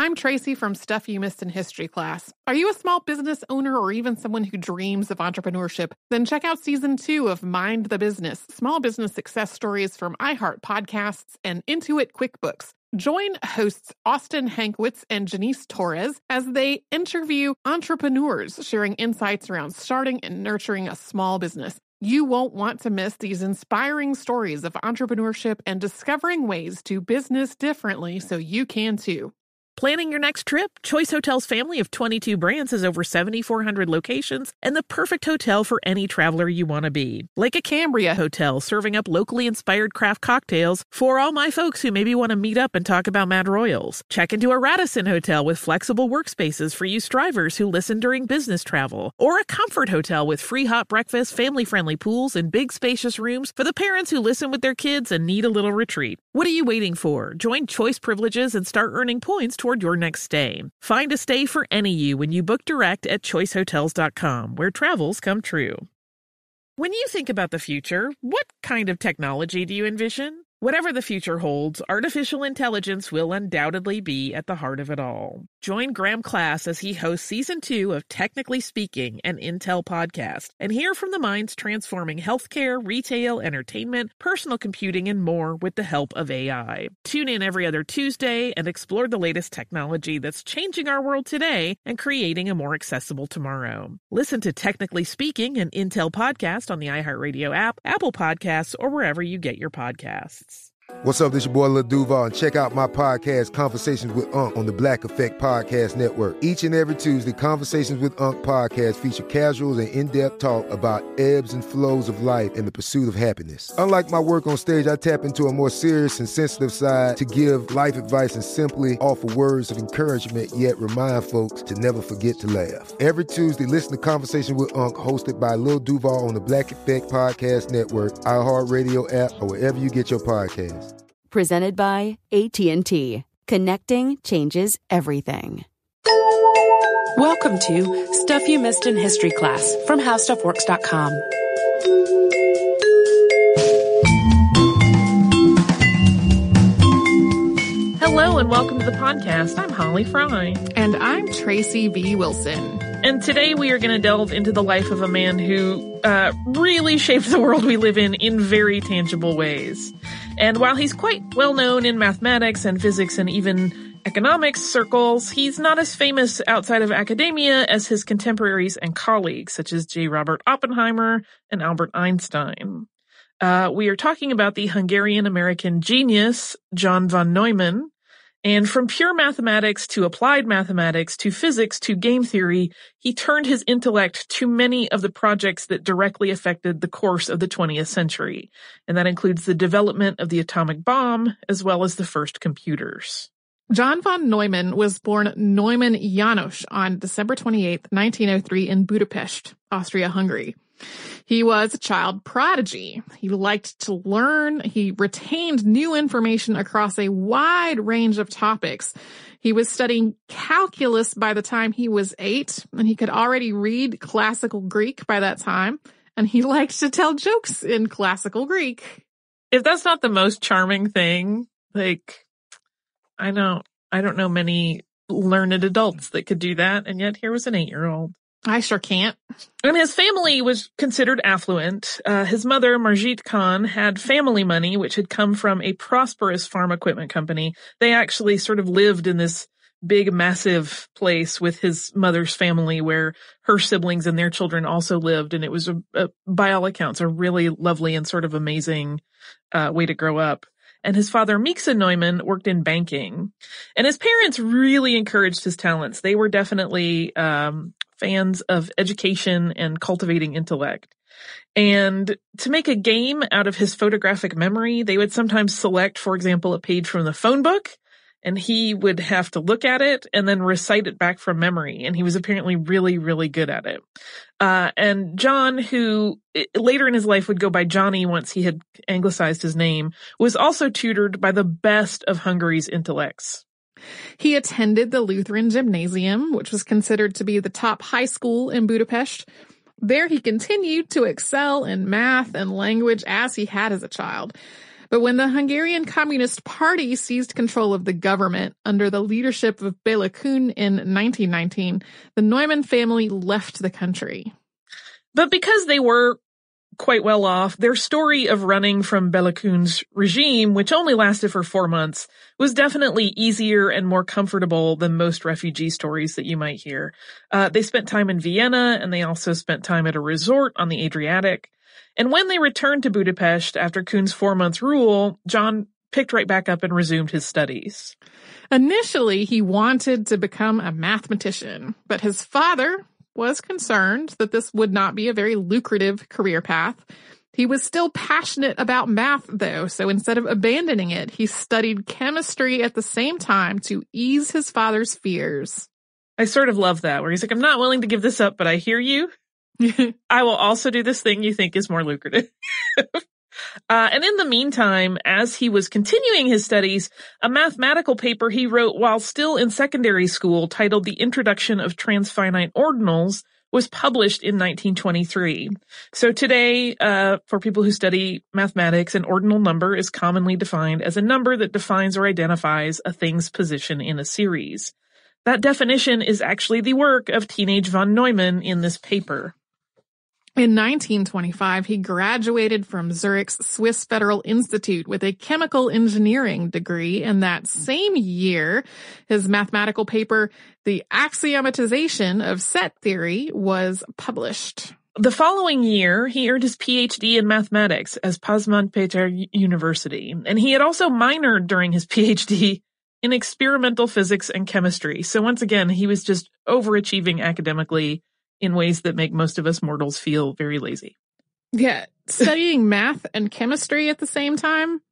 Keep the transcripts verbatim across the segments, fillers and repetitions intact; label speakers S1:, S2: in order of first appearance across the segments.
S1: I'm Tracy from Stuff You Missed in History class. Are you a small business owner or even someone who dreams of entrepreneurship? Then check out season two of Mind the Business, small business success stories from iHeart Podcasts and Intuit QuickBooks. Join hosts Austin Hankwitz and Janice Torres as they interview entrepreneurs sharing insights around starting and nurturing a small business. You won't want to miss these inspiring stories of entrepreneurship and discovering ways to business differently so you can too.
S2: Planning your next trip? Choice Hotels' family of twenty-two brands has over seven thousand four hundred locations and the perfect hotel for any traveler you want to be. Like a Cambria Hotel, serving up locally inspired craft cocktails for all my folks who maybe want to meet up and talk about Mad Royals. Check into a Radisson Hotel with flexible workspaces for you strivers who listen during business travel. Or a Comfort Hotel with free hot breakfast, family-friendly pools, and big spacious rooms for the parents who listen with their kids and need a little retreat. What are you waiting for? Join Choice Privileges and start earning points toward your next stay. Find a stay for any you when you book direct at choice hotels dot com, where travels come true. When you think about the future, what kind of technology do you envision? Whatever the future holds, artificial intelligence will undoubtedly be at the heart of it all. Join Graham Class as he hosts season two of Technically Speaking, an Intel podcast, and hear from the minds transforming healthcare, retail, entertainment, personal computing, and more with the help of A I. Tune in every other Tuesday and explore the latest technology that's changing our world today and creating a more accessible tomorrow. Listen to Technically Speaking, an Intel podcast on the iHeartRadio app, Apple Podcasts, or wherever you get your podcasts.
S3: What's up, this your boy Lil Duval, and check out my podcast, Conversations with Unc, on the Black Effect Podcast Network. Each and every Tuesday, Conversations with Unc podcast feature casuals and in-depth talk about ebbs and flows of life and the pursuit of happiness. Unlike my work on stage, I tap into a more serious and sensitive side to give life advice and simply offer words of encouragement, yet remind folks to never forget to laugh. Every Tuesday, listen to Conversations with Unc, hosted by Lil Duval on the Black Effect Podcast Network, iHeartRadio app, or wherever you get your podcasts.
S4: Presented by A T and T. Connecting changes everything.
S5: Welcome to Stuff You Missed in History class from how stuff works dot com.
S2: Hello and welcome to the podcast. I'm Holly Fry.
S1: And I'm Tracy V. Wilson.
S2: And today we are going to delve into the life of a man who uh, really shaped the world we live in in very tangible ways. And while he's quite well known in mathematics and physics and even economics circles, he's not as famous outside of academia as his contemporaries and colleagues, such as J. Robert Oppenheimer and Albert Einstein. Uh, we are talking about the Hungarian-American genius, John von Neumann. And from pure mathematics to applied mathematics to physics to game theory, he turned his intellect to many of the projects that directly affected the course of the twentieth century. And that includes the development of the atomic bomb, as well as the first computers.
S1: John von Neumann was born Neumann János on December twenty-eighth, nineteen oh three in Budapest, Austria-Hungary. He was a child prodigy. He liked to learn. He retained new information across a wide range of topics. He was studying calculus by the time he was eight, and he could already read classical Greek by that time, and he liked to tell jokes in classical Greek.
S2: If that's not the most charming thing, like, I don't, I don't know many learned adults that could do that, and yet here was an eight-year-old.
S1: I sure can't.
S2: And his family was considered affluent. Uh, his mother, Margit Kahn, had family money, which had come from a prosperous farm equipment company. They actually sort of lived in this big, massive place with his mother's family where her siblings and their children also lived. And it was, a, a, by all accounts, a really lovely and sort of amazing uh, way to grow up. And his father, Miksa Neumann, worked in banking. And his parents really encouraged his talents. They were definitely um fans of education and cultivating intellect. And to make a game out of his photographic memory, they would sometimes select, for example, a page from the phone book, and he would have to look at it and then recite it back from memory. And he was apparently really, really good at it. Uh, and John, who later in his life would go by Johnny once he had anglicized his name, was also tutored by the best of Hungary's intellects.
S1: He attended the Lutheran Gymnasium, which was considered to be the top high school in Budapest. There he continued to excel in math and language as he had as a child. But when the Hungarian Communist Party seized control of the government under the leadership of Béla Kun in nineteen nineteen, the Neumann family left the country.
S2: But because they were quite well off, their story of running from Béla Kun's regime, which only lasted for four months, was definitely easier and more comfortable than most refugee stories that you might hear. Uh, they spent time in Vienna, and they also spent time at a resort on the Adriatic. And when they returned to Budapest after Kun's four-month rule, John picked right back up and resumed his studies.
S1: Initially, he wanted to become a mathematician, but his father was concerned that this would not be a very lucrative career path. He was still passionate about math, though, so instead of abandoning it, he studied chemistry at the same time to ease his father's fears.
S2: I sort of love that, where he's like, I'm not willing to give this up, but I hear you. I will also do this thing you think is more lucrative. Uh, and in the meantime, as he was continuing his studies, a mathematical paper he wrote while still in secondary school titled The Introduction of Transfinite Ordinals was published in nineteen twenty-three. So today, uh, for people who study mathematics, an ordinal number is commonly defined as a number that defines or identifies a thing's position in a series. That definition is actually the work of teenage von Neumann in this paper.
S1: In nineteen twenty-five, he graduated from Zurich's Swiss Federal Institute with a chemical engineering degree. And that same year, his mathematical paper, The Axiomatization of Set Theory, was published.
S2: The following year, he earned his P H D in mathematics at Pazman Peter University. And he had also minored during his P H D in experimental physics and chemistry. So once again, he was just overachieving academically in ways that make most of us mortals feel very lazy.
S1: Yeah, studying math and chemistry at the same time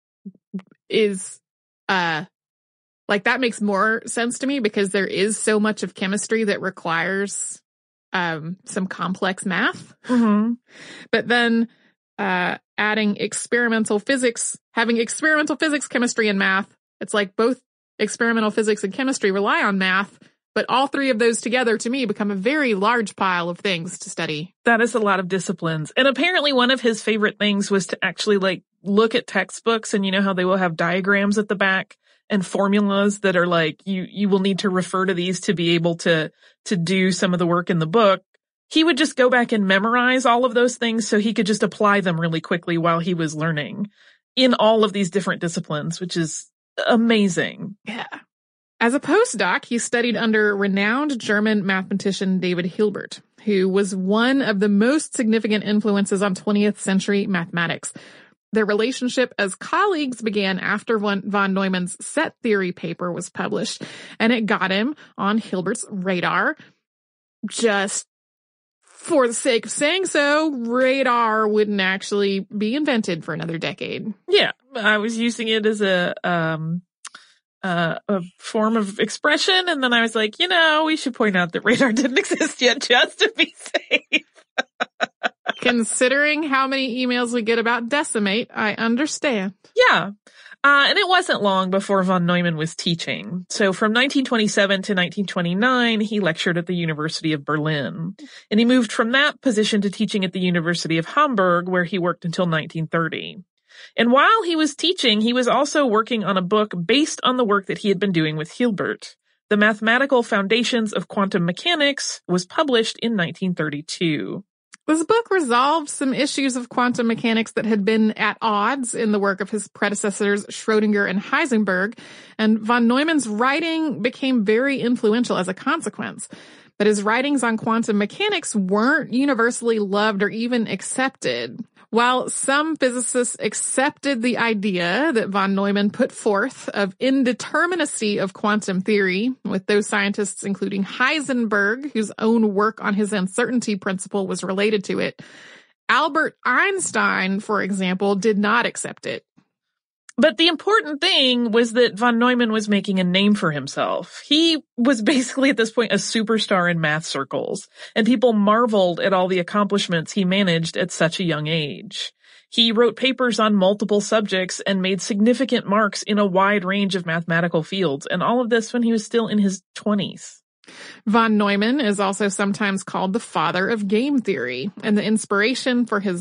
S1: is, uh, like, that makes more sense to me because there is so much of chemistry that requires, um, some complex math.
S2: Mm-hmm.
S1: But then, uh, adding experimental physics, having experimental physics, chemistry, and math, it's like both experimental physics and chemistry rely on math. But all three of those together, to me, become a very large pile of things to study.
S2: That is a lot of disciplines. And apparently one of his favorite things was to actually, like, look at textbooks, and you know how they will have diagrams at the back and formulas that are like, you, you will need to refer to these to be able to, to do some of the work in the book. He would just go back and memorize all of those things so he could just apply them really quickly while he was learning in all of these different disciplines, which is amazing.
S1: Yeah. As a postdoc, he studied under renowned German mathematician David Hilbert, who was one of the most significant influences on twentieth century mathematics. Their relationship as colleagues began after von, von Neumann's set theory paper was published, and it got him on Hilbert's radar. Just for the sake of saying so, radar wouldn't actually be invented for another decade.
S2: Yeah, I was using it as a... um Uh, a form of expression, and then I was like, you know, we should point out that radar didn't exist yet just to be safe.
S1: Considering how many emails we get about Decimate, I understand.
S2: Yeah. Uh, and it wasn't long before von Neumann was teaching. So from nineteen twenty-seven to nineteen twenty-nine, he lectured at the University of Berlin. And he moved from that position to teaching at the University of Hamburg, where he worked until nineteen thirty. And while he was teaching, he was also working on a book based on the work that he had been doing with Hilbert. The Mathematical Foundations of Quantum Mechanics was published in nineteen thirty-two.
S1: This book resolved some issues of quantum mechanics that had been at odds in the work of his predecessors Schrödinger and Heisenberg, and von Neumann's writing became very influential as a consequence. But his writings on quantum mechanics weren't universally loved or even accepted. While some physicists accepted the idea that von Neumann put forth of indeterminacy of quantum theory, with those scientists including Heisenberg, whose own work on his uncertainty principle was related to it, Albert Einstein, for example, did not accept it.
S2: But the important thing was that von Neumann was making a name for himself. He was basically at this point a superstar in math circles, and people marveled at all the accomplishments he managed at such a young age. He wrote papers on multiple subjects and made significant marks in a wide range of mathematical fields, and all of this when he was still in his twenties.
S1: Von Neumann is also sometimes called the father of game theory, and the inspiration for his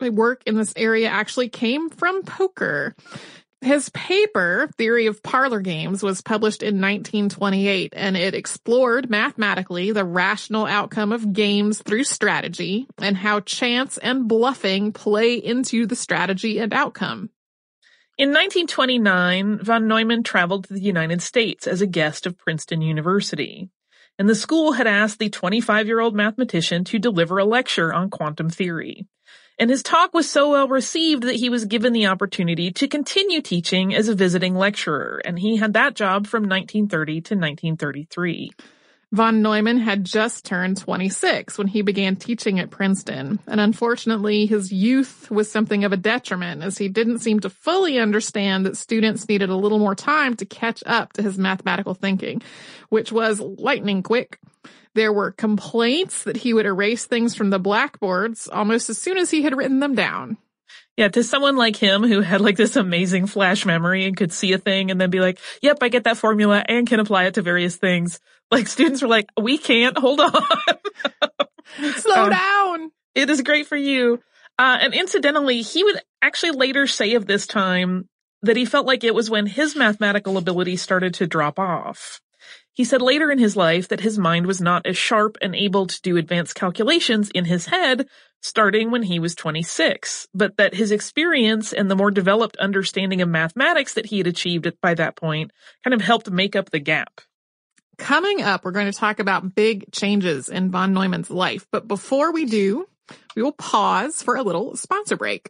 S1: work in this area actually came from poker. His paper, Theory of Parlor Games, was published in nineteen twenty-eight, and it explored mathematically the rational outcome of games through strategy and how chance and bluffing play into the strategy and outcome.
S2: In nineteen twenty-nine, von Neumann traveled to the United States as a guest of Princeton University, and the school had asked the twenty-five-year-old mathematician to deliver a lecture on quantum theory. And his talk was so well received that he was given the opportunity to continue teaching as a visiting lecturer, and he had that job from nineteen thirty to nineteen thirty-three.
S1: Von Neumann had just turned twenty-six when he began teaching at Princeton, and unfortunately his youth was something of a detriment as he didn't seem to fully understand that students needed a little more time to catch up to his mathematical thinking, which was lightning quick. There were complaints that he would erase things from the blackboards almost as soon as he had written them down.
S2: Yeah, to someone like him who had like this amazing flash memory and could see a thing and then be like, yep, I get that formula and can apply it to various things. Like students were like, we can't, hold on.
S1: Slow
S2: um,
S1: down.
S2: It is great for you. Uh, and incidentally, he would actually later say of this time that he felt like it was when his mathematical ability started to drop off. He said later in his life that his mind was not as sharp and able to do advanced calculations in his head starting when he was twenty-six, but that his experience and the more developed understanding of mathematics that he had achieved by that point kind of helped make up the gap.
S1: Coming up, we're going to talk about big changes in von Neumann's life. But before we do, we will pause for a little sponsor break.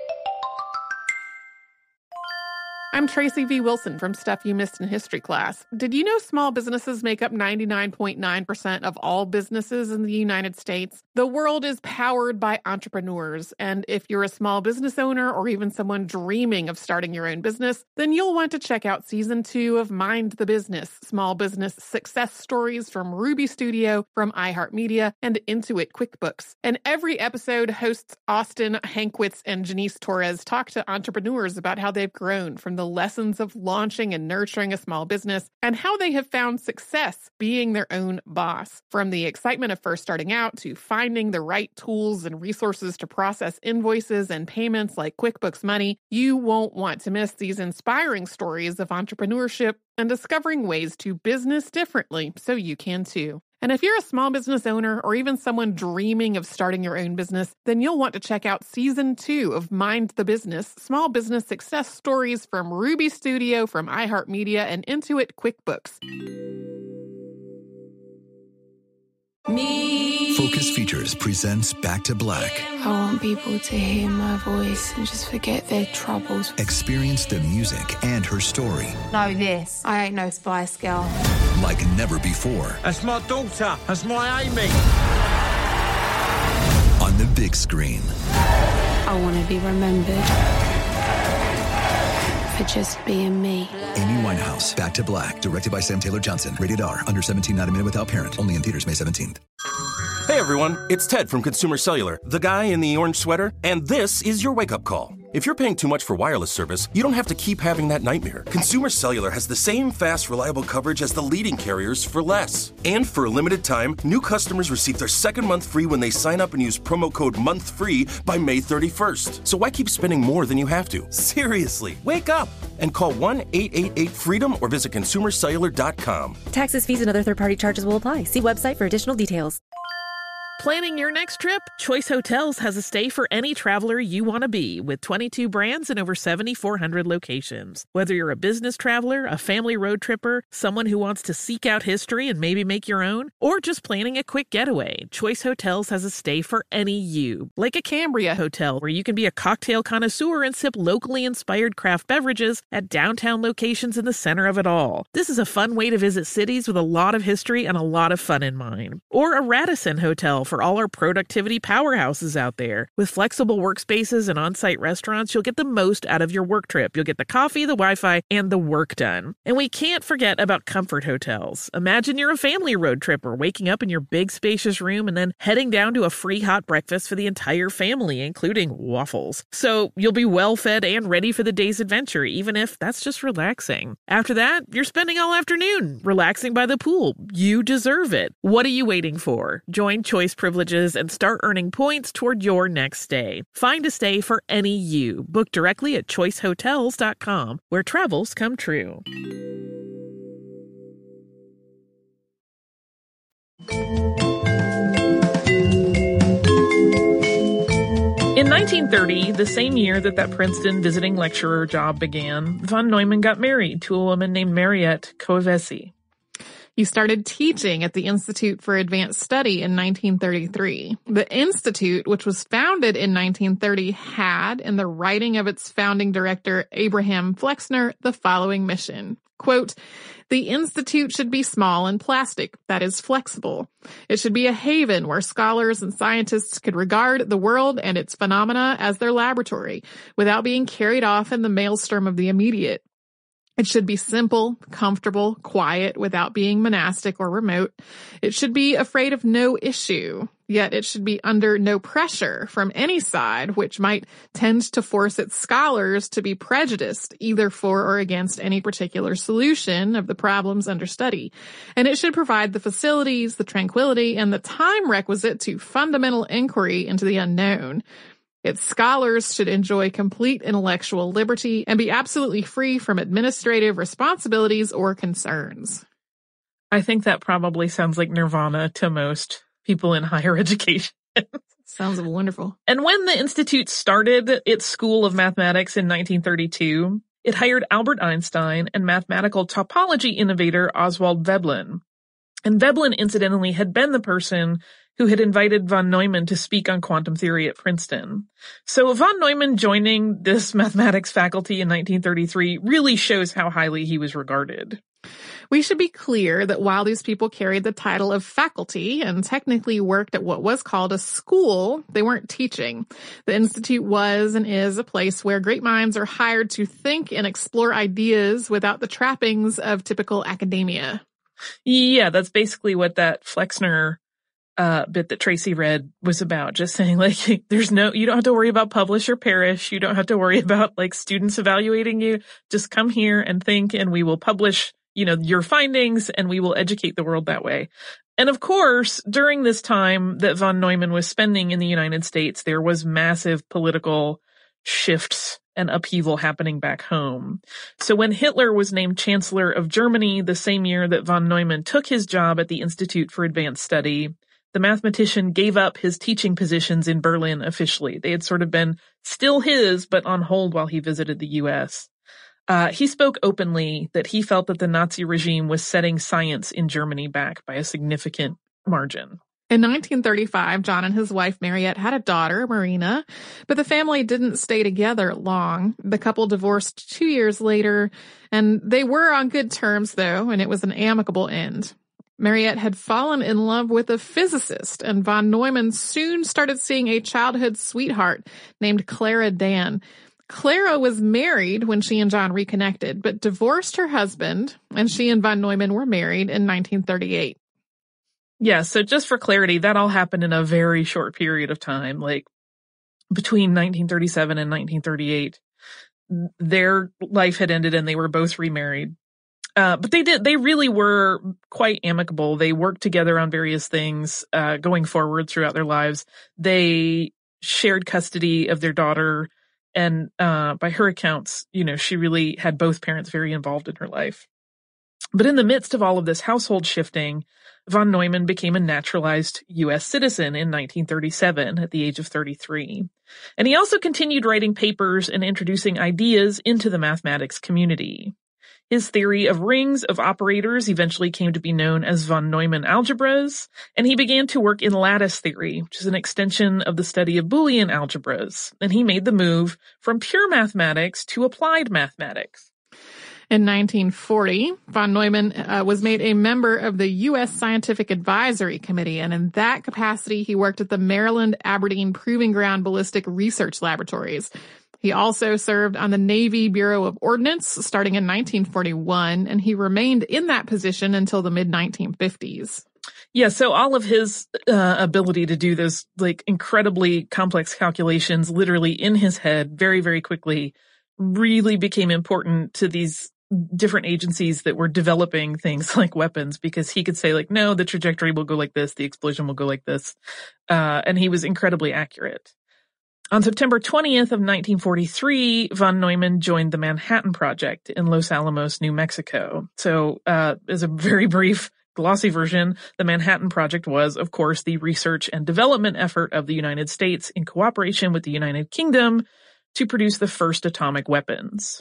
S1: I'm Tracy V. Wilson from Stuff You Missed in History Class. Did you know small businesses make up ninety-nine point nine percent of all businesses in the United States? The world is powered by entrepreneurs, and if you're a small business owner or even someone dreaming of starting your own business, then you'll want to check out Season two of Mind the Business, Small Business Success Stories from Ruby Studio, from iHeartMedia, and Intuit QuickBooks. And every episode, hosts Austin Hankwitz and Janice Torres talk to entrepreneurs about how they've grown from the lessons of launching and nurturing a small business and how they have found success being their own boss. From the excitement of first starting out to finding the right tools and resources to process invoices and payments like QuickBooks Money, you won't want to miss these inspiring stories of entrepreneurship and discovering ways to business differently so you can too. And if you're a small business owner or even someone dreaming of starting your own business, then you'll want to check out Season two of Mind the Business, Small Business Success Stories from Ruby Studio, from iHeartMedia, and Intuit QuickBooks.
S6: Me. Focus Features presents Back to Black.
S7: I want people to hear my voice and just forget their troubles.
S6: Experience the music and her story.
S7: Know this, I ain't no Spice Girl.
S6: Like never before.
S8: That's my daughter. That's my Amy.
S6: On the big screen.
S7: I want to be remembered for just being me.
S6: Amy Winehouse, Back to Black, directed by Sam Taylor Johnson. Rated R, under seventeen, not a minute without parent. Only in theaters May seventeenth.
S9: Hey everyone, it's Ted from Consumer Cellular, the guy in the orange sweater, and this is your wake-up call. If you're paying too much for wireless service, you don't have to keep having that nightmare. Consumer Cellular has the same fast, reliable coverage as the leading carriers for less. And for a limited time, new customers receive their second month free when they sign up and use promo code MONTHFREE by May thirty-first. So why keep spending more than you have to? Seriously, wake up and call one eight eight eight FREEDOM or visit consumer cellular dot com.
S10: Taxes, fees, and other third-party charges will apply. See website for additional details.
S2: Planning your next trip? Choice Hotels has a stay for any traveler you want to be, with twenty-two brands and over seventy-four hundred locations. Whether you're a business traveler, a family road tripper, someone who wants to seek out history and maybe make your own, or just planning a quick getaway, Choice Hotels has a stay for any you. Like a Cambria Hotel, where you can be a cocktail connoisseur and sip locally inspired craft beverages at downtown locations in the center of it all. This is a fun way to visit cities with a lot of history and a lot of fun in mind. Or a Radisson Hotel for all our productivity powerhouses out there. With flexible workspaces and on-site restaurants, you'll get the most out of your work trip. You'll get the coffee, the Wi-Fi, and the work done. And we can't forget about Comfort Hotels. Imagine you're a family road tripper, waking up in your big spacious room and then heading down to a free hot breakfast for the entire family, including waffles. So you'll be well fed and ready for the day's adventure, even if that's just relaxing. After that, you're spending all afternoon relaxing by the pool. You deserve it. What are you waiting for? Join Choice privileges and start earning points toward your next stay. Find a stay for any you. Book directly at choice hotels dot com, where travels come true. In nineteen thirty, the same year that that Princeton visiting lecturer job began, von Neumann got married to a woman named Mariette Coevesi.
S1: He started teaching at the Institute for Advanced Study in nineteen thirty-three. The Institute, which was founded in nineteen thirty, had, in the writing of its founding director, Abraham Flexner, the following mission. Quote, "The Institute should be small and plastic, that is, flexible. It should be a haven where scholars and scientists could regard the world and its phenomena as their laboratory, without being carried off in the maelstrom of the immediate. It should be simple, comfortable, quiet, without being monastic or remote. It should be afraid of no issue, yet it should be under no pressure from any side, which might tend to force its scholars to be prejudiced either for or against any particular solution of the problems under study. And it should provide the facilities, the tranquility, and the time requisite to fundamental inquiry into the unknown. Its scholars should enjoy complete intellectual liberty and be absolutely free from administrative responsibilities or concerns."
S2: I think that probably sounds like nirvana to most people in higher education.
S1: Sounds wonderful.
S2: And when the Institute started its School of Mathematics in nineteen thirty-two, it hired Albert Einstein and mathematical topology innovator Oswald Veblen. And Veblen, incidentally, had been the person who had invited von Neumann to speak on quantum theory at Princeton. So von Neumann joining this mathematics faculty in nineteen thirty-three really shows how highly he was regarded.
S1: We should be clear that while these people carried the title of faculty and technically worked at what was called a school, they weren't teaching. The Institute was and is a place where great minds are hired to think and explore ideas without the trappings of typical academia.
S2: Yeah, that's basically what that Flexner uh bit that Tracy read was about. Just saying, like, there's no, you don't have to worry about publish or perish. You don't have to worry about, like, students evaluating you. Just come here and think, and we will publish, you know, your findings, and we will educate the world that way. And of course, during this time that von Neumann was spending in the United States, there was massive political shifts and upheaval happening back home. So when Hitler was named Chancellor of Germany the same year that von Neumann took his job at the Institute for Advanced Study, the mathematician gave up his teaching positions in Berlin officially. They had sort of been still his, but on hold while he visited the U S. Uh, he spoke openly that he felt that the Nazi regime was setting science in Germany back by a significant margin.
S1: In nineteen thirty-five, John and his wife Mariette had a daughter, Marina, but the family didn't stay together long. The couple divorced two years later, and they were on good terms, though, and it was an amicable end. Mariette had fallen in love with a physicist, and von Neumann soon started seeing a childhood sweetheart named Clara Dan. Clara was married when she and John reconnected, but divorced her husband, and she and von Neumann were married in nineteen thirty-eight.
S2: Yeah, so just for clarity, that all happened in a very short period of time, like between nineteen thirty-seven and nineteen thirty-eight. Their life had ended and they were both remarried. Uh, but they did, they really were quite amicable. They worked together on various things, uh, going forward throughout their lives. They shared custody of their daughter. And, uh, by her accounts, you know, she really had both parents very involved in her life. But in the midst of all of this household shifting, von Neumann became a naturalized U S citizen in nineteen thirty-seven at the age of thirty-three. And he also continued writing papers and introducing ideas into the mathematics community. His theory of rings of operators eventually came to be known as von Neumann algebras, and he began to work in lattice theory, which is an extension of the study of Boolean algebras, and he made the move from pure mathematics to applied mathematics.
S1: In nineteen forty, von Neumann uh, was made a member of the U S Scientific Advisory Committee, and in that capacity, he worked at the Maryland Aberdeen Proving Ground Ballistic Research Laboratories. He also served on the Navy Bureau of Ordnance starting in nineteen forty-one, and he remained in that position until the mid nineteen fifties.
S2: Yeah, so all of his uh, ability to do those like incredibly complex calculations literally in his head very, very quickly really became important to these different agencies that were developing things like weapons, because he could say like, no, the trajectory will go like this, the explosion will go like this. Uh, and he was incredibly accurate. On September twentieth of nineteen forty-three, von Neumann joined the Manhattan Project in Los Alamos, New Mexico. So, uh, as a very brief glossy version, the Manhattan Project was, of course, the research and development effort of the United States in cooperation with the United Kingdom to produce the first atomic weapons.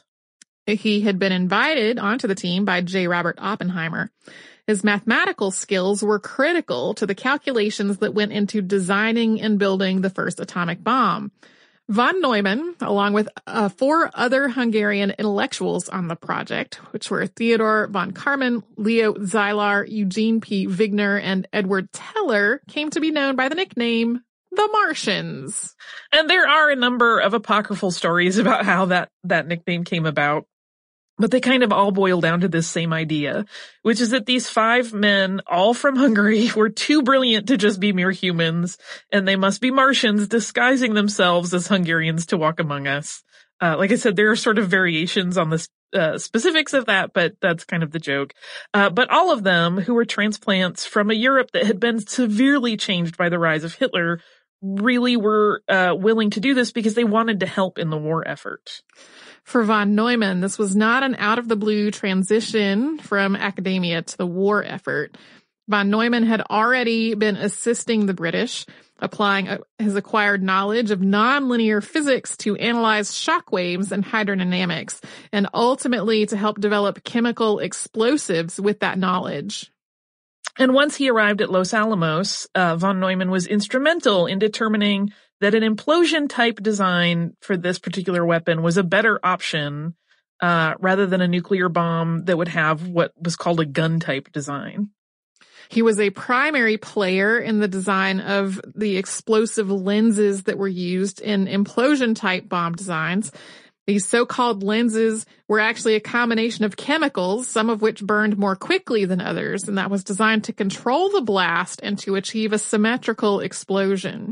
S1: He had been invited onto the team by J. Robert Oppenheimer. His mathematical skills were critical to the calculations that went into designing and building the first atomic bomb. Von Neumann, along with uh, four other Hungarian intellectuals on the project, which were Theodor von Karman, Leo Szilard, Eugene P. Wigner, and Edward Teller, came to be known by the nickname the Martians.
S2: And there are a number of apocryphal stories about how that, that nickname came about. But they kind of all boil down to this same idea, which is that these five men, all from Hungary, were too brilliant to just be mere humans, and they must be Martians disguising themselves as Hungarians to walk among us. Uh, like I said, there are sort of variations on the uh, specifics of that, but that's kind of the joke. Uh, but all of them, who were transplants from a Europe that had been severely changed by the rise of Hitler, really were uh, willing to do this because they wanted to help in the war effort.
S1: For von Neumann, this was not an out-of-the-blue transition from academia to the war effort. Von Neumann had already been assisting the British, applying his acquired knowledge of nonlinear physics to analyze shock waves and hydrodynamics, and ultimately to help develop chemical explosives with that knowledge.
S2: And once he arrived at Los Alamos, uh, von Neumann was instrumental in determining that an implosion-type design for this particular weapon was a better option uh, rather than a nuclear bomb that would have what was called a gun-type design.
S1: He was a primary player in the design of the explosive lenses that were used in implosion-type bomb designs. These so-called lenses were actually a combination of chemicals, some of which burned more quickly than others, and that was designed to control the blast and to achieve a symmetrical explosion.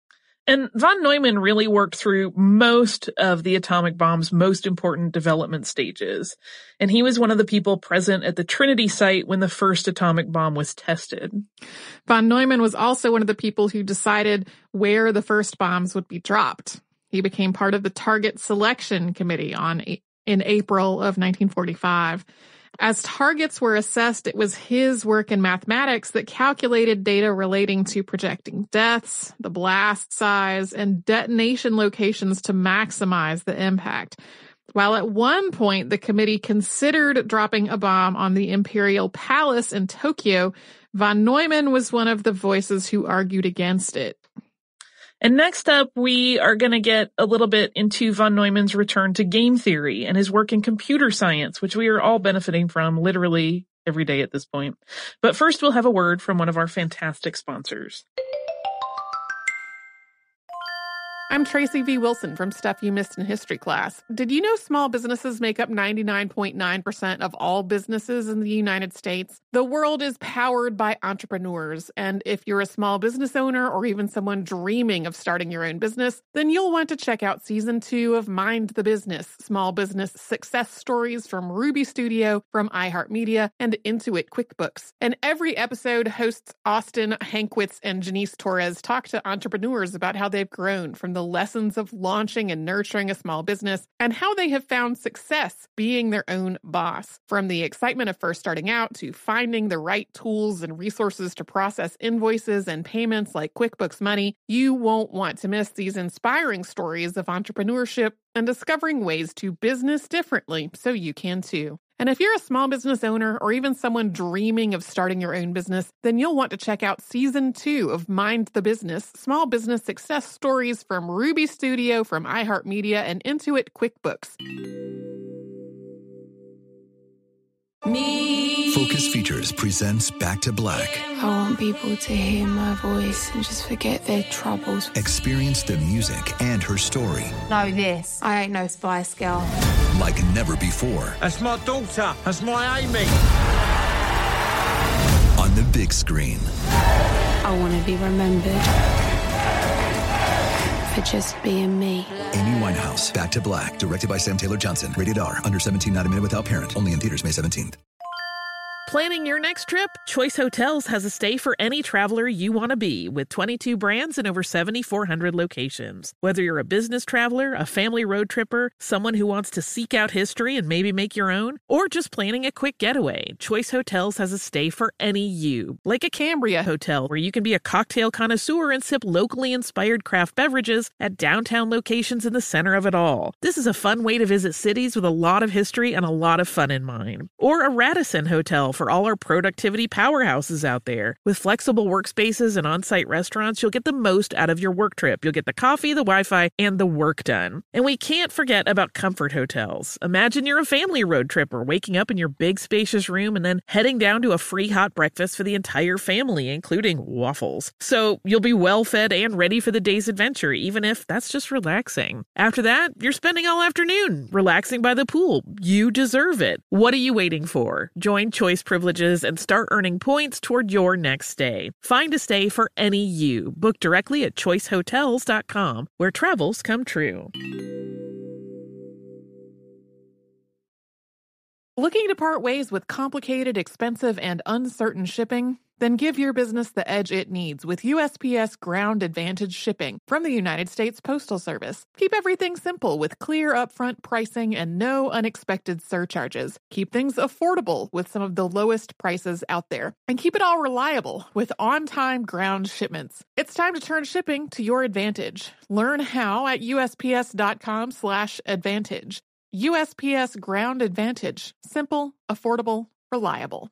S2: And von Neumann really worked through most of the atomic bomb's most important development stages. And he was one of the people present at the Trinity site when the first atomic bomb was tested.
S1: Von Neumann was also one of the people who decided where the first bombs would be dropped. He became part of the Target Selection Committee on in April of nineteen forty-five. As targets were assessed, it was his work in mathematics that calculated data relating to projecting deaths, the blast size, and detonation locations to maximize the impact. While at one point the committee considered dropping a bomb on the Imperial Palace in Tokyo, von Neumann was one of the voices who argued against it.
S2: And next up, we are going to get a little bit into von Neumann's return to game theory and his work in computer science, which we are all benefiting from literally every day at this point. But first, we'll have a word from one of our fantastic sponsors.
S1: I'm Tracy V. Wilson from Stuff You Missed in History Class. Did you know small businesses make up ninety-nine point nine percent of all businesses in the United States? The world is powered by entrepreneurs, and if you're a small business owner or even someone dreaming of starting your own business, then you'll want to check out Season two of Mind the Business, Small Business Success Stories from Ruby Studio, from iHeartMedia, and Intuit QuickBooks. And every episode, hosts Austin Hankwitz and Janice Torres talk to entrepreneurs about how they've grown from the lessons of launching and nurturing a small business and how they have found success being their own boss. From the excitement of first starting out to finding the right tools and resources to process invoices and payments like QuickBooks Money, you won't want to miss these inspiring stories of entrepreneurship and discovering ways to business differently so you can too. And if you're a small business owner or even someone dreaming of starting your own business, then you'll want to check out Season two of Mind the Business, Small Business Success Stories from Ruby Studio, from iHeartMedia, and Intuit QuickBooks.
S6: Me. Focus Features presents Back to Black.
S7: I want people to hear my voice and just forget their troubles.
S6: Experience the music and her story.
S11: Know this, I ain't no Spice Girl.
S6: Like never before.
S8: That's my daughter. That's my Amy.
S6: On the big screen.
S7: I want to be remembered for just being me.
S6: Amy Winehouse, Back to Black, directed by Sam Taylor Johnson. Rated R, under seventeen, not a minute without parent. Only in theaters May seventeenth.
S2: Planning your next trip? Choice Hotels has a stay for any traveler you want to be, with twenty-two brands and over seventy-four hundred locations. Whether you're a business traveler, a family road tripper, someone who wants to seek out history and maybe make your own, or just planning a quick getaway, Choice Hotels has a stay for any you. Like a Cambria Hotel, where you can be a cocktail connoisseur and sip locally inspired craft beverages at downtown locations in the center of it all. This is a fun way to visit cities with a lot of history and a lot of fun in mind. Or a Radisson Hotel, for all our productivity powerhouses out there. With flexible workspaces and on-site restaurants, you'll get the most out of your work trip. You'll get the coffee, the Wi-Fi, and the work done. And we can't forget about Comfort Hotels. Imagine you're a family road tripper, waking up in your big spacious room and then heading down to a free hot breakfast for the entire family, including waffles. So you'll be well fed and ready for the day's adventure, even if that's just relaxing. After that, you're spending all afternoon relaxing by the pool. You deserve it. What are you waiting for? Join Choice Privileges and start earning points toward your next stay. Find a stay for any you. Book directly at choice hotels dot com, where travels come true.
S1: Looking to part ways with complicated, expensive, and uncertain shipping? Then give your business the edge it needs with U S P S Ground Advantage shipping from the United States Postal Service. Keep everything simple with clear upfront pricing and no unexpected surcharges. Keep things affordable with some of the lowest prices out there. And keep it all reliable with on-time ground shipments. It's time to turn shipping to your advantage. Learn how at U S P S dot com slash advantage. U S P S Ground Advantage. Simple, affordable, reliable.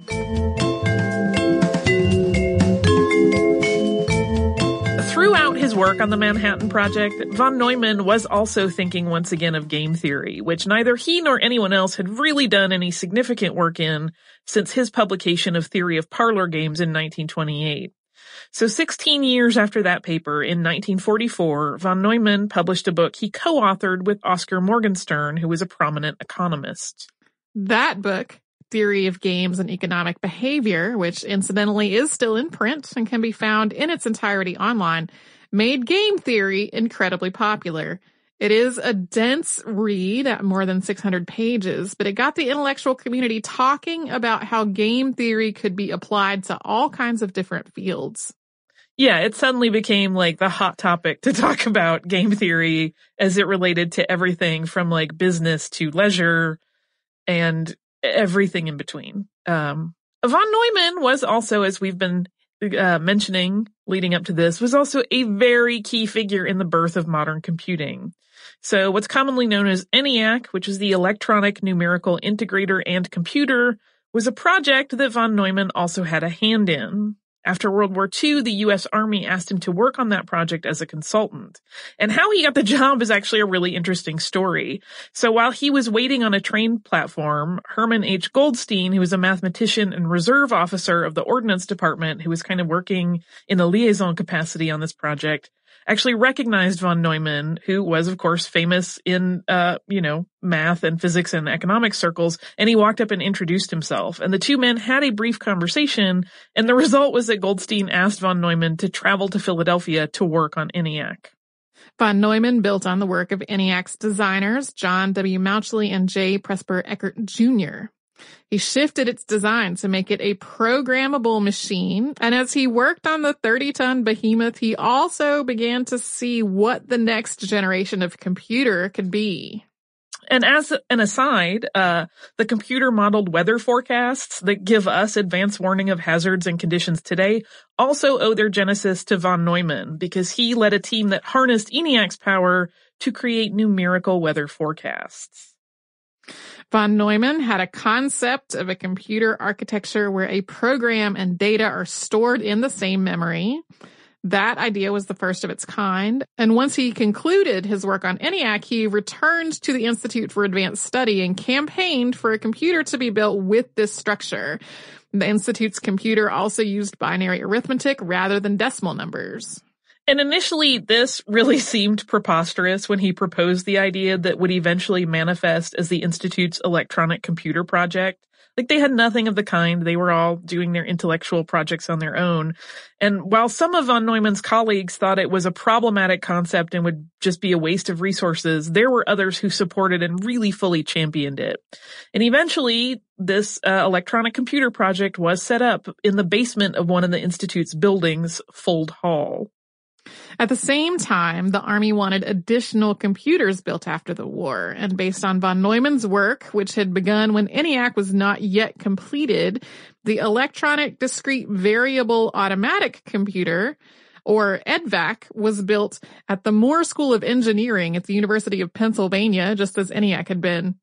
S2: Throughout his work on the Manhattan Project, von Neumann was also thinking once again of game theory, which neither he nor anyone else had really done any significant work in since his publication of Theory of Parlor Games in nineteen twenty-eight. So sixteen years after that paper, in nineteen forty-four, von Neumann published a book he co-authored with Oscar Morgenstern, who was a prominent economist.
S1: That book, Theory of Games and Economic Behavior, which incidentally is still in print and can be found in its entirety online, made game theory incredibly popular. It is a dense read at more than six hundred pages, but it got the intellectual community talking about how game theory could be applied to all kinds of different fields.
S2: Yeah, it suddenly became like the hot topic to talk about game theory as it related to everything from like business to leisure and everything in between. Um, von Neumann was also, as we've been uh, mentioning leading up to this, was also a very key figure in the birth of modern computing. So what's commonly known as ENIAC, which is the Electronic Numerical Integrator and Computer, was a project that von Neumann also had a hand in. After World War Two, the U S Army asked him to work on that project as a consultant. And how he got the job is actually a really interesting story. So while he was waiting on a train platform, Herman H. Goldstein, who was a mathematician and reserve officer of the Ordnance Department, who was kind of working in a liaison capacity on this project, actually recognized von Neumann, who was, of course, famous in, uh, you know, math and physics and economics circles, and he walked up and introduced himself. And the two men had a brief conversation, and the result was that Goldstein asked von Neumann to travel to Philadelphia to work on ENIAC.
S1: Von Neumann built on the work of ENIAC's designers, John W. Mauchly and J. Presper Eckert Junior He shifted its design to make it a programmable machine, and as he worked on the thirty-ton behemoth, he also began to see what the next generation of computer could be.
S2: And as an aside, uh, the computer-modeled weather forecasts that give us advance warning of hazards and conditions today also owe their genesis to von Neumann, because he led a team that harnessed ENIAC's power to create numerical weather forecasts.
S1: Von Neumann had a concept of a computer architecture where a program and data are stored in the same memory. That idea was the first of its kind. And once he concluded his work on ENIAC, he returned to the Institute for Advanced Study and campaigned for a computer to be built with this structure. The Institute's computer also used binary arithmetic rather than decimal numbers.
S2: And initially, this really seemed preposterous when he proposed the idea that would eventually manifest as the Institute's electronic computer project. Like, they had nothing of the kind. They were all doing their intellectual projects on their own. And while some of von Neumann's colleagues thought it was a problematic concept and would just be a waste of resources, there were others who supported and really fully championed it. And eventually, this uh, electronic computer project was set up in the basement of one of the Institute's buildings, Fuld Hall.
S1: At the same time, the Army wanted additional computers built after the war, and based on von Neumann's work, which had begun when ENIAC was not yet completed, the Electronic Discrete Variable Automatic Computer, or E D V A C, was built at the Moore School of Engineering at the University of Pennsylvania, just as ENIAC had been.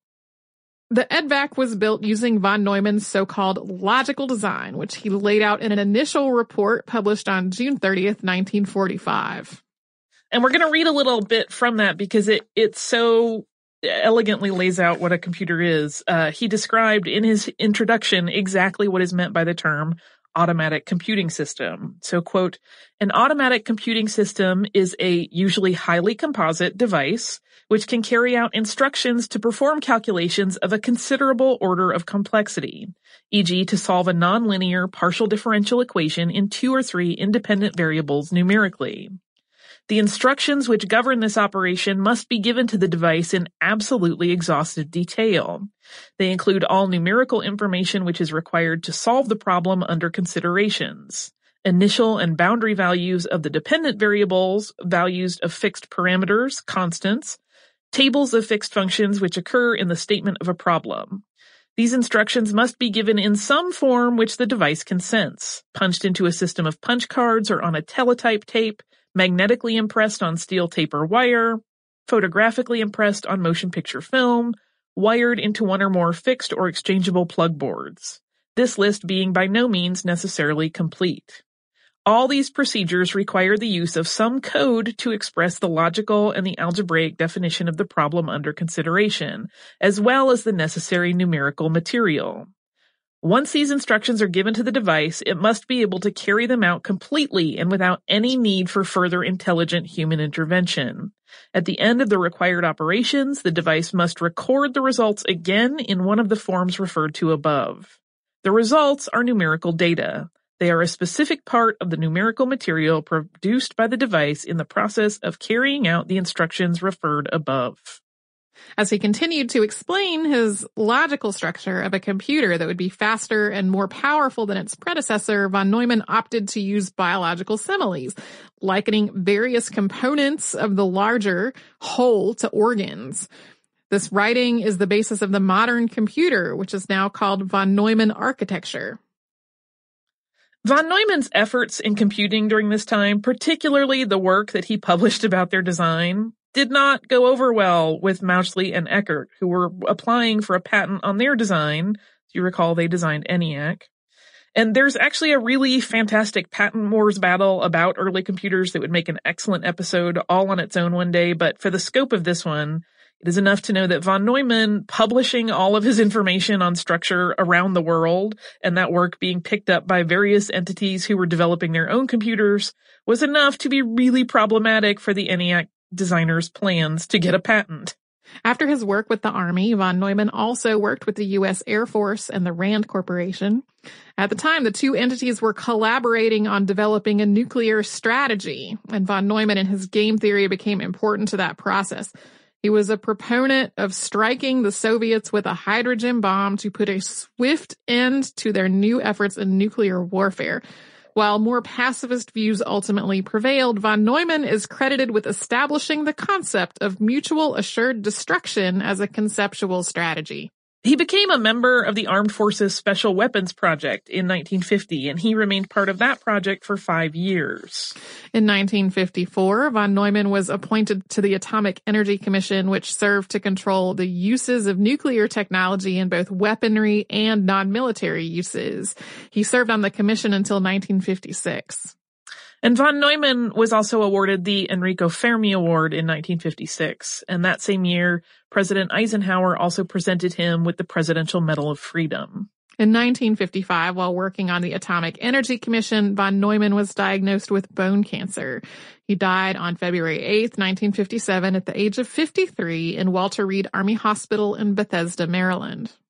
S1: The E D V A C was built using von Neumann's so-called logical design, which he laid out in an initial report published on June thirtieth, nineteen forty-five.
S2: And we're going to read a little bit from that because it, it so elegantly lays out what a computer is. Uh, he described in his introduction exactly what is meant by the term automatic computing system. So, quote, an automatic computing system is a usually highly composite device which can carry out instructions to perform calculations of a considerable order of complexity, for example to solve a nonlinear partial differential equation in two or three independent variables numerically. The instructions which govern this operation must be given to the device in absolutely exhaustive detail. They include all numerical information which is required to solve the problem under considerations, initial and boundary values of the dependent variables, values of fixed parameters, constants, tables of fixed functions which occur in the statement of a problem. These instructions must be given in some form which the device can sense, punched into a system of punch cards or on a teletype tape, magnetically impressed on steel tape or wire, photographically impressed on motion picture film, wired into one or more fixed or exchangeable plug boards. This list being by no means necessarily complete. All these procedures require the use of some code to express the logical and the algebraic definition of the problem under consideration, as well as the necessary numerical material. Once these instructions are given to the device, it must be able to carry them out completely and without any need for further intelligent human intervention. At the end of the required operations, the device must record the results again in one of the forms referred to above. The results are numerical data. They are a specific part of the numerical material produced by the device in the process of carrying out the instructions referred above.
S1: As he continued to explain his logical structure of a computer that would be faster and more powerful than its predecessor, von Neumann opted to use biological similes, likening various components of the larger whole to organs. This writing is the basis of the modern computer, which is now called von Neumann architecture.
S2: Von Neumann's efforts in computing during this time, particularly the work that he published about their design, did not go over well with Mauchly and Eckert, who were applying for a patent on their design. If you recall, they designed ENIAC. And there's actually a really fantastic patent wars battle about early computers that would make an excellent episode all on its own one day, but for the scope of this one, it is enough to know that von Neumann publishing all of his information on structure around the world and that work being picked up by various entities who were developing their own computers was enough to be really problematic for the ENIAC designers' plans to get a patent.
S1: After his work with the Army, von Neumann also worked with the U S Air Force and the RAND Corporation. At the time, the two entities were collaborating on developing a nuclear strategy, and von Neumann and his game theory became important to that process. He was a proponent of striking the Soviets with a hydrogen bomb to put a swift end to their new efforts in nuclear warfare. While more pacifist views ultimately prevailed, von Neumann is credited with establishing the concept of mutual assured destruction as a conceptual strategy.
S2: He became a member of the Armed Forces Special Weapons Project in nineteen fifty, and he remained part of that project for five years.
S1: In nineteen fifty-four, von Neumann was appointed to the Atomic Energy Commission, which served to control the uses of nuclear technology in both weaponry and non-military uses. He served on the commission until nineteen fifty-six.
S2: And von Neumann was also awarded the Enrico Fermi Award in nineteen fifty-six, and that same year, President Eisenhower also presented him with the Presidential Medal of Freedom.
S1: In nineteen fifty-five, while working on the Atomic Energy Commission, von Neumann was diagnosed with bone cancer. He died on February eighth, nineteen fifty-seven, at the age of fifty-three in Walter Reed Army Hospital in Bethesda, Maryland.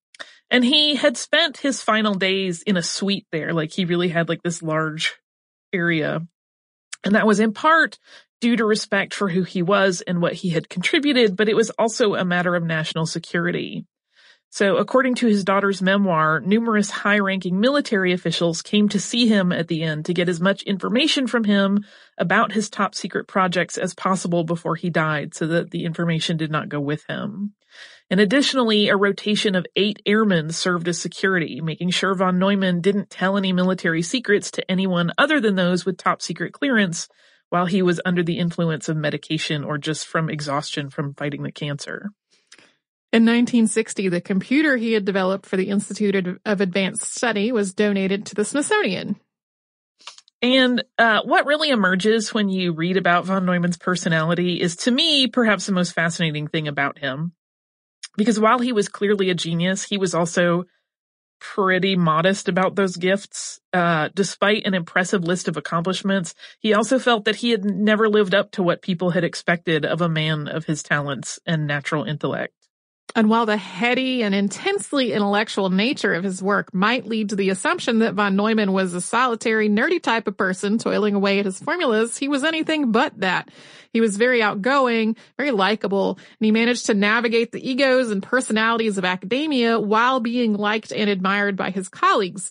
S2: And he had spent his final days in a suite there. Like, he really had like this large area. And that was in part due to respect for who he was and what he had contributed, but it was also a matter of national security. So according to his daughter's memoir, numerous high-ranking military officials came to see him at the end to get as much information from him about his top-secret projects as possible before he died, so that the information did not go with him. And additionally, a rotation of eight airmen served as security, making sure von Neumann didn't tell any military secrets to anyone other than those with top-secret clearance while he was under the influence of medication or just from exhaustion from fighting the cancer.
S1: In nineteen sixty, the computer he had developed for the Institute of Advanced Study was donated to the Smithsonian.
S2: And uh, what really emerges when you read about von Neumann's personality is, to me, perhaps the most fascinating thing about him. Because while he was clearly a genius, he was also pretty modest about those gifts. Uh, despite an impressive list of accomplishments, he also felt that he had never lived up to what people had expected of a man of his talents and natural intellect.
S1: And while the heady and intensely intellectual nature of his work might lead to the assumption that von Neumann was a solitary, nerdy type of person toiling away at his formulas, he was anything but that. He was very outgoing, very likable, and he managed to navigate the egos and personalities of academia while being liked and admired by his colleagues.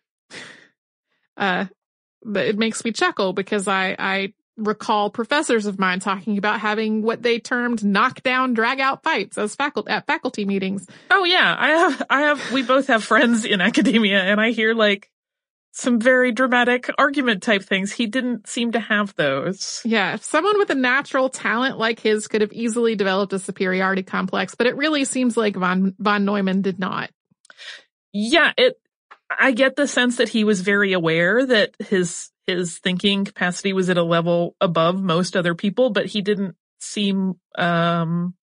S1: Uh, but it makes me chuckle because I, I recall professors of mine talking about having what they termed knockdown, drag-out fights as faculty at faculty meetings.
S2: Oh yeah, I have, I have, we both have friends in academia, and I hear like some very dramatic argument type things. He didn't seem to have those.
S1: Yeah, someone with a natural talent like his could have easily developed a superiority complex, but it really seems like von von Neumann did not.
S2: Yeah, it. I get the sense that he was very aware that his his thinking capacity was at a level above most other people, but he didn't seem um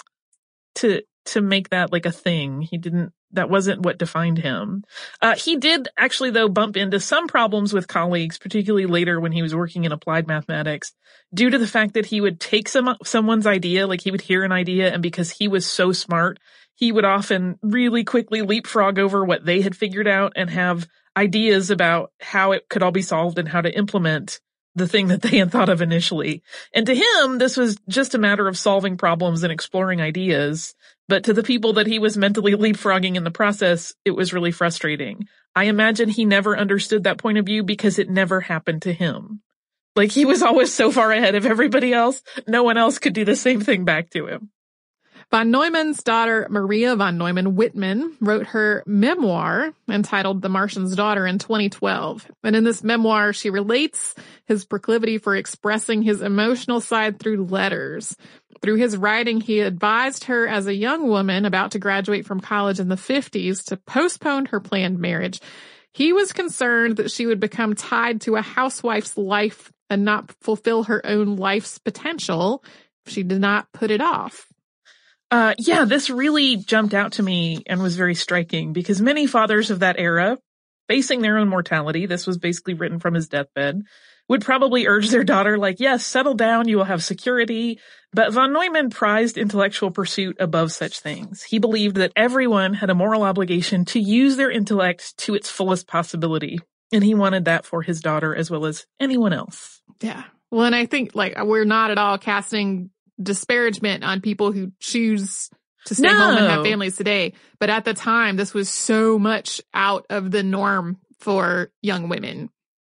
S2: to to make that like a thing. He didn't. That wasn't what defined him. Uh, he did actually, though, bump into some problems with colleagues, particularly later when he was working in applied mathematics, due to the fact that he would take some someone's idea, like he would hear an idea, and because he was so smart, he would often really quickly leapfrog over what they had figured out and have ideas about how it could all be solved and how to implement the thing that they had thought of initially. And to him, this was just a matter of solving problems and exploring ideas. But to the people that he was mentally leapfrogging in the process, it was really frustrating. I imagine he never understood that point of view because it never happened to him. Like, he was always so far ahead of everybody else, no one else could do the same thing back to him.
S1: Von Neumann's daughter, Maria von Neumann Whitman, wrote her memoir entitled The Martian's Daughter in twenty twelve. And in this memoir, she relates his proclivity for expressing his emotional side through letters. Through his writing, he advised her as a young woman about to graduate from college in the fifties to postpone her planned marriage. He was concerned that she would become tied to a housewife's life and not fulfill her own life's potential if she did not put it off.
S2: Uh, yeah, this really jumped out to me and was very striking because many fathers of that era, facing their own mortality, this was basically written from his deathbed, would probably urge their daughter, like, yes, settle down, you will have security. But von Neumann prized intellectual pursuit above such things. He believed that everyone had a moral obligation to use their intellect to its fullest possibility. And he wanted that for his daughter as well as anyone else.
S1: Yeah. Well, and I think, like, we're not at all casting disparagement on people who choose to stay
S2: no.
S1: home and have families today. But at the time, this was so much out of the norm for young women.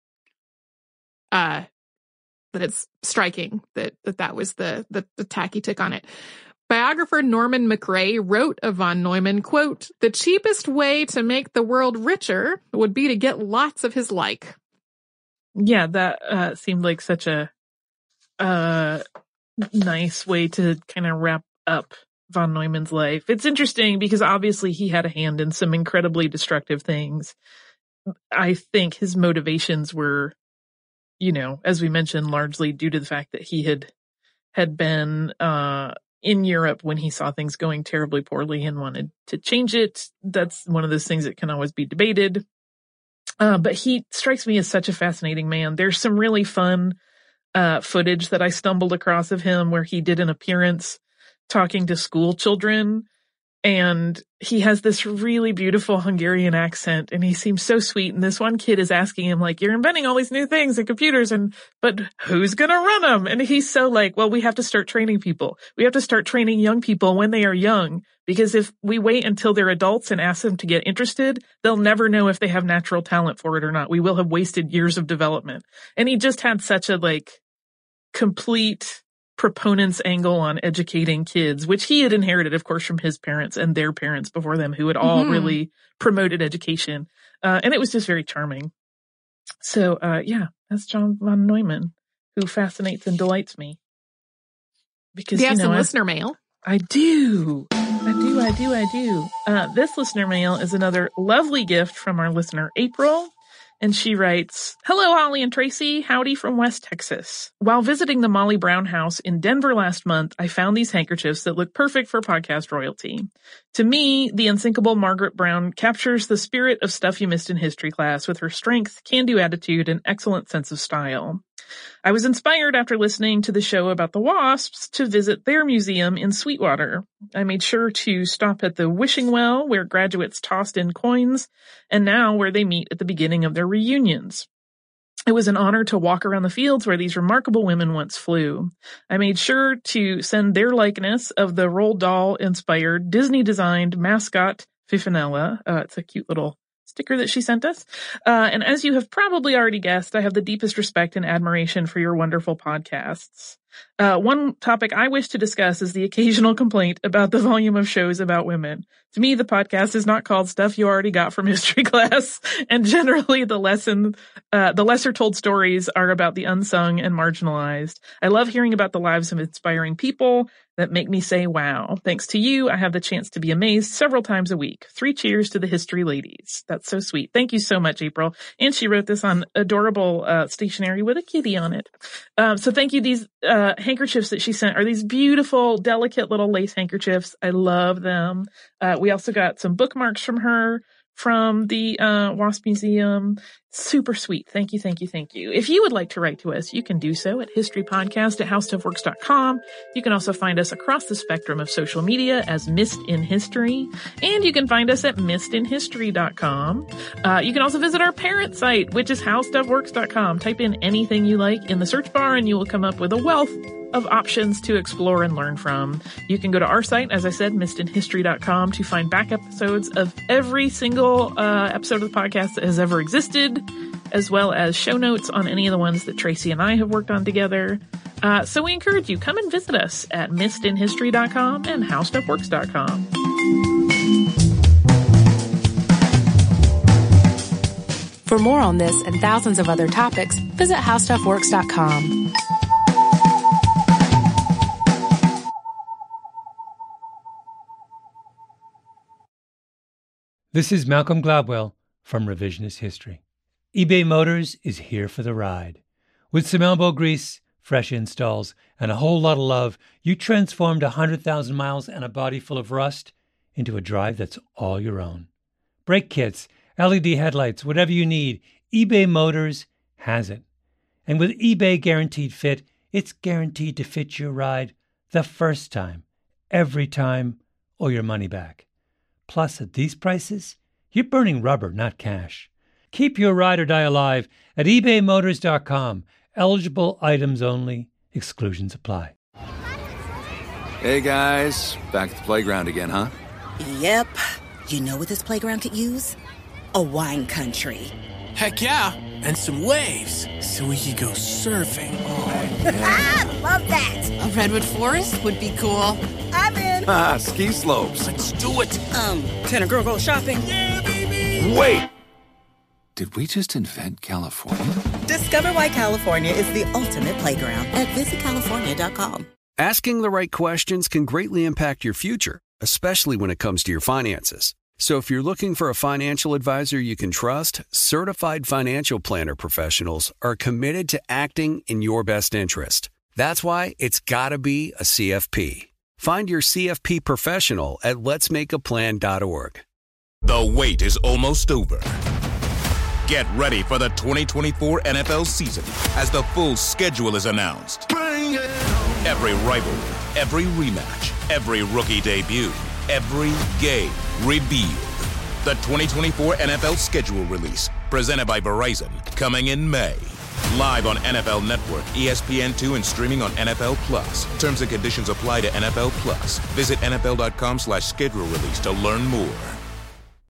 S1: Uh, that it's striking that that, that was the, the, the tack he took on it. Biographer Norman McRae wrote of von Neumann, quote, "The cheapest way to make the world richer would be to get lots of his like."
S2: Yeah, that uh, seemed like such a uh, nice way to kind of wrap up von Neumann's life. It's interesting because obviously he had a hand in some incredibly destructive things. I think his motivations were, you know, as we mentioned, largely due to the fact that he had had been uh, in Europe when he saw things going terribly poorly and wanted to change it. That's one of those things that can always be debated. Uh, but he strikes me as such a fascinating man. There's some really fun uh, footage that I stumbled across of him where he did an appearance talking to school children. And he has this really beautiful Hungarian accent, and he seems so sweet. And this one kid is asking him, like, you're inventing all these new things and computers, and but who's going to run them? And he's so like, well, we have to start training people. We have to start training young people when they are young, because if we wait until they're adults and ask them to get interested, they'll never know if they have natural talent for it or not. We will have wasted years of development. And he just had such a, like, complete proponent's angle on educating kids, which he had inherited, of course, from his parents and their parents before them, who had all mm-hmm. really promoted education. Uh, and it was just very charming. So, uh, yeah, that's John von Neumann, who fascinates and delights me. Because,
S1: do you have
S2: you know,
S1: some listener mail?
S2: I do. I do, I do, I do. Uh, this listener mail is another lovely gift from our listener, April. And she writes, hello, Holly and Tracy. Howdy from West Texas. While visiting the Molly Brown house in Denver last month, I found these handkerchiefs that look perfect for podcast royalty. To me, the unsinkable Margaret Brown captures the spirit of Stuff You Missed in History Class with her strength, can-do attitude, and excellent sense of style. I was inspired after listening to the show about the Wasps to visit their museum in Sweetwater. I made sure to stop at the wishing well where graduates tossed in coins, and now where they meet at the beginning of their reunions. It was an honor to walk around the fields where these remarkable women once flew. I made sure to send their likeness of the Roald Dahl-inspired, Disney-designed mascot Fifinella. Uh, it's a cute little sticker that she sent us. Uh, and as you have probably already guessed, I have the deepest respect and admiration for your wonderful podcasts. Uh, one topic I wish to discuss is the occasional complaint about the volume of shows about women. To me, the podcast is not called Stuff You Already Got from History Class, and generally the lesson, uh, the lesser told stories are about the unsung and marginalized. I love hearing about the lives of inspiring people that make me say, wow. Thanks to you, I have the chance to be amazed several times a week. Three cheers to the history ladies. That's so sweet. Thank you so much, April. And she wrote this on adorable uh, stationery with a kitty on it. Um, so thank you. These uh, handkerchiefs that she sent are these beautiful, delicate little lace handkerchiefs. I love them. Uh, we also got some bookmarks from her from the uh, Wasp Museum. Super sweet. Thank you, thank you, thank you. If you would like to write to us, you can do so at historypodcast at howstuffworks dot com. You can also find us across the spectrum of social media as Missed in History, and you can find us at missed in history dot com. Uh, you can also visit our parent site, which is how stuff works dot com. Type in anything you like in the search bar, and you will come up with a wealth of options to explore and learn from. You can go to our site, as I said, missed in history dot com, to find back episodes of every single uh, episode of the podcast that has ever existed, as well as show notes on any of the ones that Tracy and I have worked on together. Uh, so we encourage you, come and visit us at missed in history dot com and how stuff works dot com.
S5: For more on this and thousands of other topics, visit how stuff works dot com.
S12: This is Malcolm Gladwell from Revisionist History. eBay Motors is here for the ride. With some elbow grease, fresh installs, and a whole lot of love, you transformed one hundred thousand miles and a body full of rust into a drive that's all your own. Brake kits, L E D headlights, whatever you need, eBay Motors has it. And with eBay Guaranteed Fit, it's guaranteed to fit your ride the first time, every time, or your money back. Plus, at these prices, you're burning rubber, not cash. Keep your ride or die alive at ebay motors dot com. Eligible items only. Exclusions apply.
S13: Hey, guys. Back at the playground again, huh?
S14: Yep. You know what this playground could use? A wine country.
S15: Heck yeah. And some waves so we could go surfing.
S13: Oh, yeah.
S14: Love that.
S16: A redwood forest would be cool.
S14: I'm in.
S13: Ah, ski slopes.
S15: Let's do it.
S14: Um, can a girl go shopping?
S15: Yeah, baby.
S13: Wait. Did we just invent California?
S14: Discover why California is the ultimate playground at visit california dot com.
S17: Asking the right questions can greatly impact your future, especially when it comes to your finances. So if you're looking for a financial advisor you can trust, certified financial planner professionals are committed to acting in your best interest. That's why it's got to be a C F P. Find your C F P professional at lets make a plan dot org.
S18: The wait is almost over. Get ready for the twenty twenty-four N F L season as the full schedule is announced. Every rivalry, every rematch, every rookie debut, Every game revealed. The twenty twenty-four N F L schedule release, presented by Verizon, coming in May. Live on N F L Network, E S P N two, and streaming on N F L Plus. Terms and conditions apply to N F L Plus. Visit N F L dot com slash schedule release to learn more.